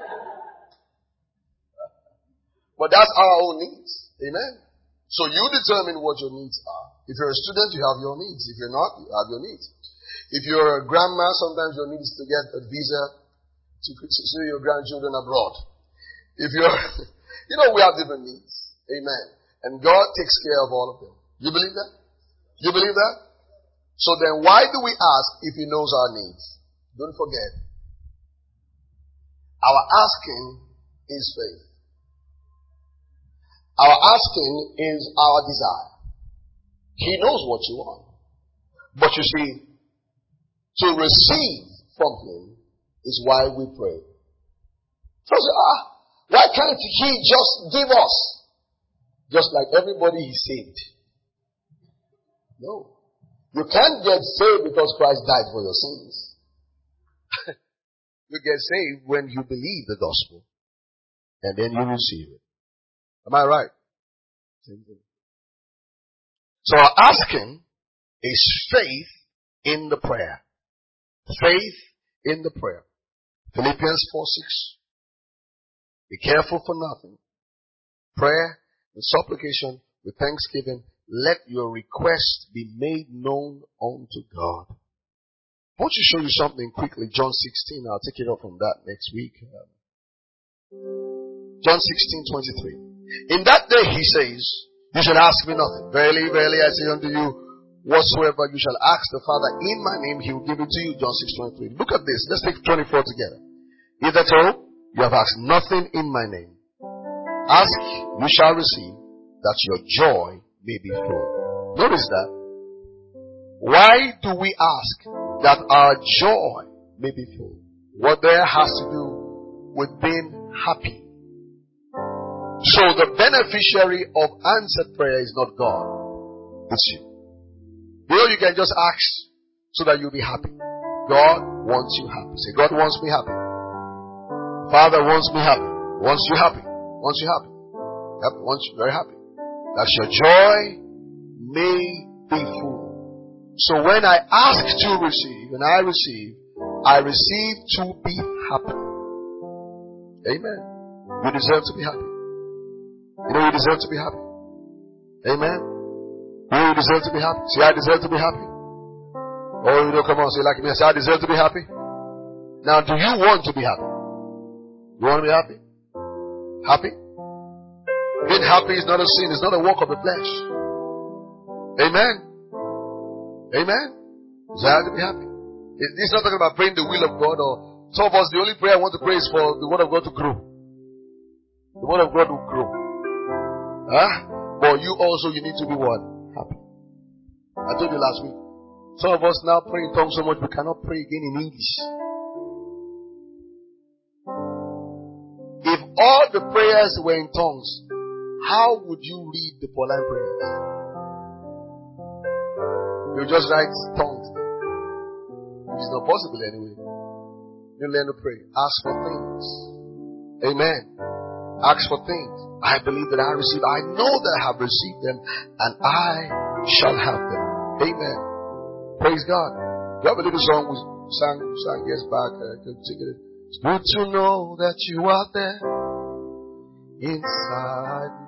But that's our own needs. Amen. So you determine what your needs are. If you're a student, you have your needs. If you're not, you have your needs. If you're a grandma, sometimes your need is to get a visa to see your grandchildren abroad. If you're, you know, we have different needs. Amen. And God takes care of all of them. You believe that? You believe that? So then why do we ask if He knows our needs? Don't forget. Our asking is faith. Our asking is our desire. He knows what you want. But you see, to receive from Him is why we pray. So say, ah, why can't He just give us? Just like everybody He saved. No. You can't get saved because Christ died for your sins. You get saved when you believe the gospel. And then you receive it. Am I right? Same thing. So our asking is faith in the prayer. Faith in the prayer. Philippians four six. Be careful for nothing. Prayer and supplication with thanksgiving. Let your request be made known unto God. I want to show you something quickly. John sixteen. I'll take it up from that next week. John sixteen twenty-three. In that day He says, you shall ask me nothing. Verily, verily, I say unto you, whatsoever you shall ask the Father in my name, He will give it to you. John six twenty-three. Look at this. Let's take twenty-four together. Hitherto, you have asked nothing in my name. Ask, you shall receive, that your joy may be full. Notice that. Why do we ask that our joy may be full? What there has to do with being happy. So the beneficiary of answered prayer is not God. It's you. You know, you can just ask so that you'll be happy. God wants you happy. Say, God wants me happy. Father wants me happy. Wants you happy. Wants you happy. Yep, wants you very happy. That your joy may be full. So when I ask to receive, and I receive, I receive to be happy. Amen. You deserve to be happy. You know you deserve to be happy. Amen. You know you deserve to be happy. Say, I deserve to be happy. Oh, you know, come on, say like me. Say, I deserve to be happy. Now, do you want to be happy? You want to be happy? Happy? Being happy is not a sin. It's not a work of the flesh. Amen. Amen. Desire to be happy. It's not talking about praying the will of God, or some of us, the only prayer I want to pray is for the word of God to grow. The word of God will grow. Huh? But you also, you need to be what? Happy. I told you last week. Some of us now pray in tongues so much we cannot pray again in English. If all the prayers were in tongues, how would you read the Pauline prayers? You just write tongues. Which is not possible anyway. You learn to pray. Ask for things. Amen. Ask for things. I believe that I receive. I know that I have received them, and I shall have them. Amen. Praise God. You have a little song we sang, sang years back. I can sing it. It's good to know that you are there inside